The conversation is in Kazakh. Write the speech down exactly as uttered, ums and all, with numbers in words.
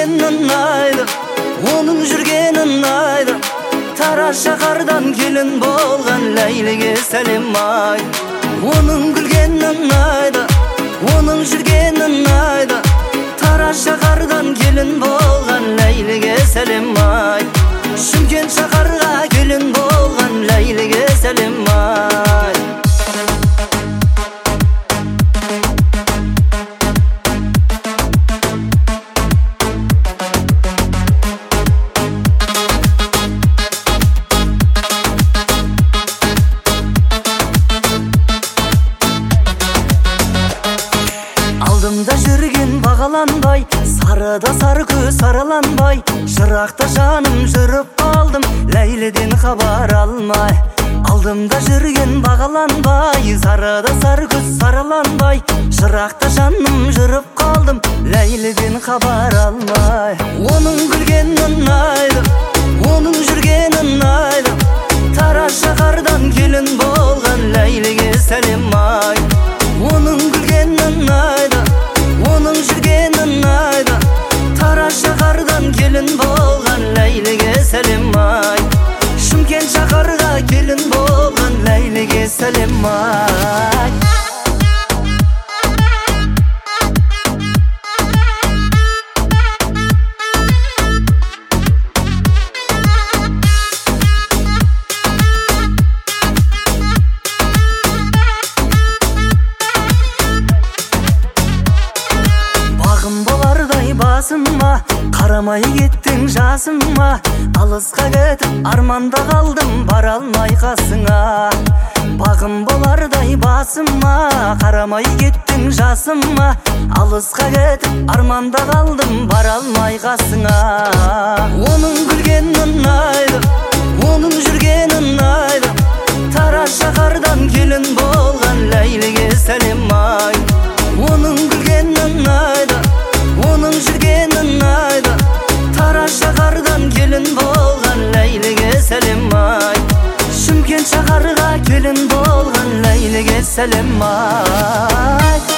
күлгенін айды, оның жүргенін айды. Тара шаһардан келін болған Ләйліге сәлем ай. Оның күлгенін айды, оның жүргенін айды. Тара шаһардан келін болған Ләйліге сәлем ай. Шымкент шаһарға келін болған Ләйліге сәлем ай. Алдымда жүрген бағаланбай, сарыда сары көз сараланбай. Жырақта жаным жүріп қалдым, Ләйліден хабар алмай. Алдымда жүрген бағаланбай, сарыда сары көз сараланбай. Жырақта жаным жүріп қалдым, Ләйліден хабар алмай. Оның күлгенін айды, оның жүргенін айды. Тара шаһардан келін болған Ләйліге сәлем ай. Оның күлгенін айды, оның жүргенін айды. Тара шаһардан келін болған Ләйліге сәлем ай. Шымкент шаһарға келін болған Ләйліге сәлем ай. Басыма қарамай кеттің жасыма, алысқа кетіп арманда қалдым, бара алмай қасыңа. Бағым болардай басыма қарамай кеттің жасыма, алысқа кетіп арманда қалдым, бара алмай қасыңа. Оның күлгенін айды, оның жүргенін айды. Тара шаһардан келін болған Ләйліге сәлем ай. Оның күлгенін айды, оның жүргенін айды. Тара шаһардан келін болған Ләйліге сәлем ай. Шымкент шаһарға келін болған Ләйліге сәлем ай.